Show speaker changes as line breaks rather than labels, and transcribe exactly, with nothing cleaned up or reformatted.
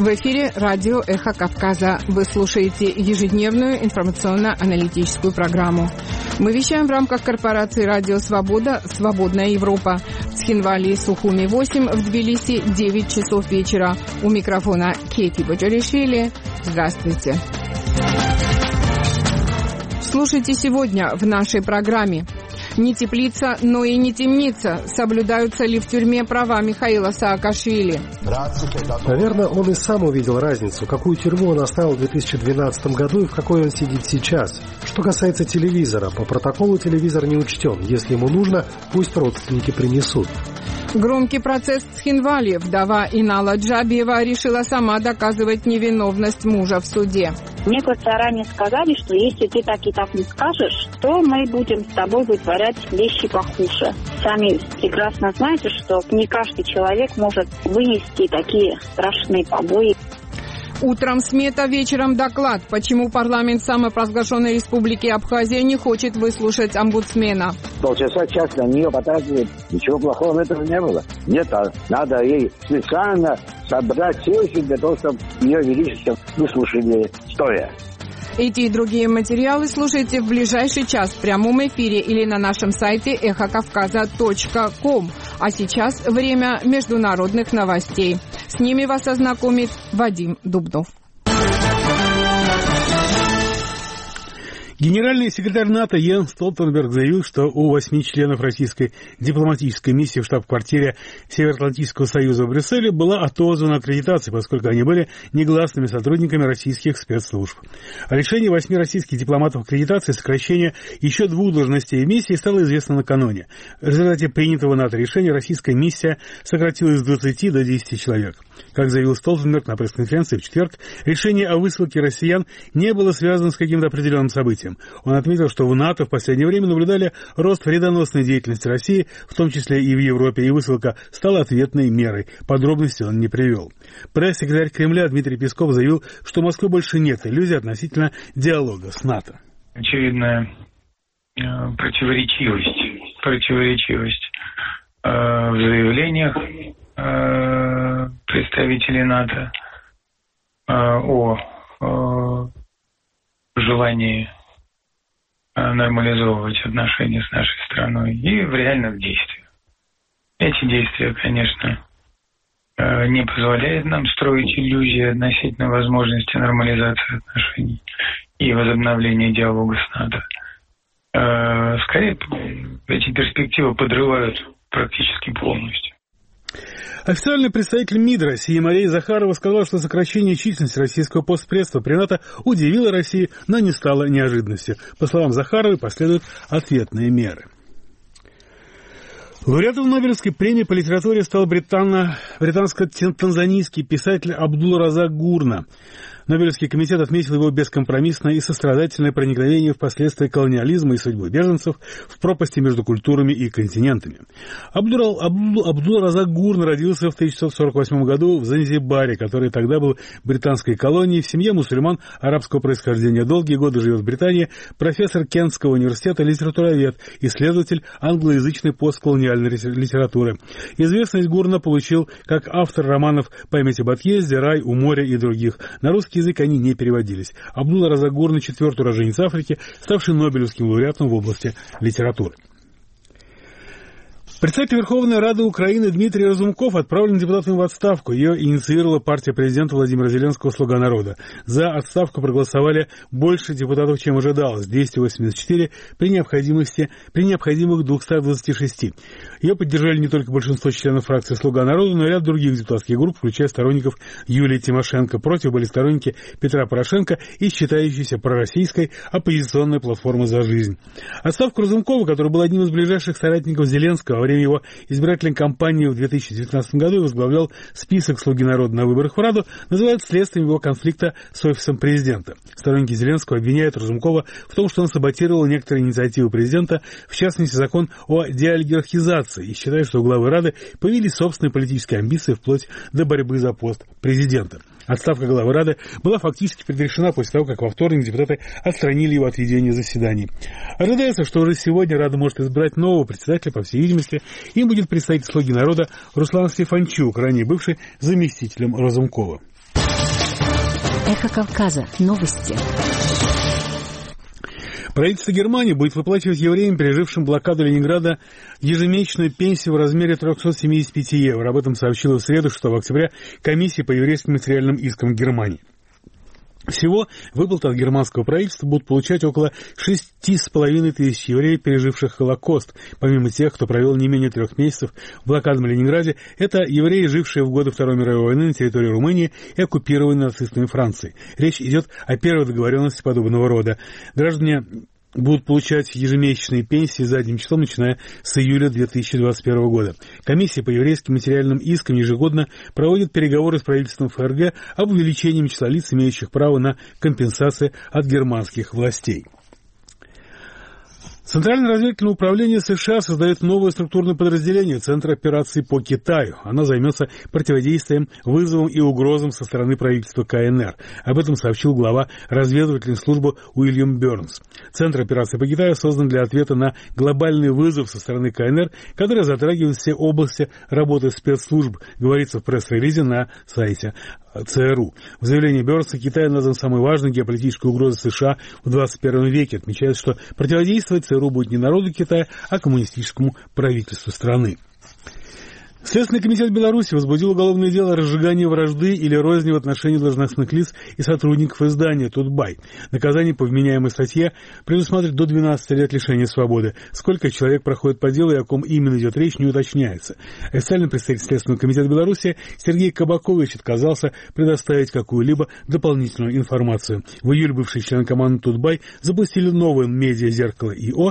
В эфире радио «Эхо Кавказа». Вы слушаете ежедневную информационно-аналитическую программу. Мы вещаем в рамках корпорации «Радио Свобода» «Свободная Европа». С Хинвали, Сухуми восемь, в Тбилиси девять часов вечера. У микрофона Кейти Боджаришвили. Здравствуйте. Слушайте сегодня в нашей программе. Не теплица, но и не темница. Соблюдаются ли в тюрьме права Михаила Саакашвили?
Наверное, он и сам увидел разницу, какую тюрьму он оставил в две тысячи двенадцатом году и в какой он сидит сейчас. Что касается телевизора, по протоколу телевизор не учтен. Если ему нужно, пусть родственники принесут.
Громкий процесс в Цхинвале. Вдова Инала Джабиева решила сама доказывать невиновность мужа в суде.
Мне вот заранее сказали, что если ты так и так не скажешь, то мы будем с тобой вытворять вещи похуже. Сами прекрасно знаете, что не каждый человек может вынести такие страшные побои.
Утром смета, вечером доклад. Почему парламент самопровозглашенной республики Абхазия не хочет выслушать омбудсмена?
Полчаса, час на нее потратили. Ничего плохого в этом не было. Нет, а надо ей специально собрать сессию для того, чтобы ее величество выслушали стоя.
Эти и другие материалы слушайте в ближайший час в прямом эфире или на нашем сайте эхо кавказа точка ком. А сейчас время международных новостей. С ними вас ознакомит Вадим Дубнов.
Генеральный секретарь НАТО Йенс Столтенберг заявил, что у восьми членов российской дипломатической миссии в штаб-квартире Североатлантического союза в Брюсселе была отозвана аккредитация, поскольку они были негласными сотрудниками российских спецслужб. О решении восьми российских дипломатов аккредитации сокращения еще двух должностей в миссии стало известно накануне. В результате принятого НАТО решения российская миссия сократилась с двадцати до десяти человек. Как заявил Столтенберг на пресс-конференции в четверг, решение о высылке россиян не было связано с каким-то определенным событием. Он отметил, что в НАТО в последнее время наблюдали рост вредоносной деятельности России, в том числе и в Европе, и высылка стала ответной мерой. Подробности он не привел. Пресс-секретарь Кремля Дмитрий Песков заявил, что у Москвы больше нет иллюзий относительно диалога с НАТО.
Очевидная э, противоречивость, противоречивость э, в заявлениях э, представителей НАТО э, о э, желании нормализовывать отношения с нашей страной и в реальных действиях. Эти действия, конечно, не позволяют нам строить иллюзии относительно возможности нормализации отношений и возобновления диалога с НАТО. Скорее, эти перспективы подрывают практически полностью.
Официальный представитель МИД России Мария Захарова сказала, что сокращение численности российского постпредства при НАТО удивило Россию, но не стало неожиданностью. По словам Захаровой, последуют ответные меры. Лауреатом Нобелевской премии по литературе стал британо- британско-танзанийский писатель Абдул-Разак Гурна. Нобелевский комитет отметил его бескомпромиссное и сострадательное проникновение в последствия колониализма и судьбы беженцев в пропасти между культурами и континентами. Абдул, Абдул, Абдул-Разак Гурн родился в тысяча девятьсот сорок восьмом году в Занзибаре, который тогда был британской колонией, в семье мусульман арабского происхождения. Долгие годы живет в Британии, профессор Кентского университета, литературовед, исследователь англоязычной постколониальной литературы. Известность Гурна получил как автор романов «Память об отъезде», «Рай у моря» и других. На русский язык они не переводились. Абдул-Разак Гурн, четвертый уроженец Африки, ставший Нобелевским лауреатом в области литературы. Председатель Верховной Рады Украины Дмитрий Разумков отправлен депутатом в отставку. Ее инициировала партия президента Владимира Зеленского «Слуга народа». За отставку проголосовали больше депутатов, чем ожидалось, двести восемьдесят четыре при необходимости, при необходимых двухстах двадцати шести. Ее поддержали не только большинство членов фракции «Слуга народа», но и ряд других депутатских групп, включая сторонников Юлии Тимошенко. Против были сторонники Петра Порошенко и считающейся пророссийской оппозиционной платформы «За жизнь». Отставку Разумкова, который был одним из ближайших соратников Зеленского во время его избирательной кампании в две тысячи девятнадцатом году и возглавлял список «Слуги народа» на выборах в Раду, называют следствием его конфликта с офисом президента. Сторонники Зеленского обвиняют Разумкова в том, что он саботировал некоторые инициативы президента, в частности, закон о деолигархизации, и считают, что у главы Рады появились собственные политические амбиции вплоть до борьбы за пост президента. Отставка главы Рады была фактически предрешена после того, как во вторник депутаты отстранили его от ведения заседаний. Ожидается, что уже сегодня Рада может избрать нового председателя, по всей видимости, им будет представитель «Слуги народа» Руслан Стефанчук, ранее бывший заместителем Разумкова.
Эхо Кавказа. Новости.
Правительство Германии будет выплачивать евреям, пережившим блокаду Ленинграда, ежемесячную пенсию в размере триста семьдесят пять евро. Об этом сообщила в среду, шестого октября, комиссия по еврейским материальным искам Германии. Всего выплаты от германского правительства будут получать около шести с половиной тысяч евреев, переживших Холокост. Помимо тех, кто провел не менее трех месяцев в блокадном Ленинграде, это евреи, жившие в годы Второй мировой войны на территории Румынии и оккупированной нацистами Франции. Речь идет о первой договоренности подобного рода. Граждане будут получать ежемесячные пенсии задним числом, начиная с июля две тысячи двадцать первого года. Комиссия по еврейским материальным искам ежегодно проводит переговоры с правительством ФРГ об увеличении числа лиц, имеющих право на компенсации от германских властей. Центральное разведывательное управление США создает новое структурное подразделение Центра операций по Китаю. Оно займется противодействием вызовам и угрозам со стороны правительства КНР. Об этом сообщил глава разведывательной службы Уильям Бернс. Центр операций по Китаю создан для ответа на глобальный вызов со стороны КНР, который затрагивает все области работы спецслужб, говорится в пресс-релизе на сайте ЦРУ. В заявлении Бернса Китай назван самой важной геополитической угрозой США в двадцать первом веке. Отмечается, что противодействовать ЦРУ будет не народу Китая, а коммунистическому правительству страны. Следственный комитет Беларуси возбудил уголовное дело о разжигании вражды или розни в отношении должностных лиц и сотрудников издания «Тутбай». Наказание по вменяемой статье предусматривает до двенадцати лет лишения свободы. Сколько человек проходит по делу и о ком именно идет речь, не уточняется. Официальный представитель Следственного комитета Беларуси Сергей Кабакович отказался предоставить какую-либо дополнительную информацию. В июле бывшие члены команды «Тутбай» запустили новое медиа «Зеркало ИО»,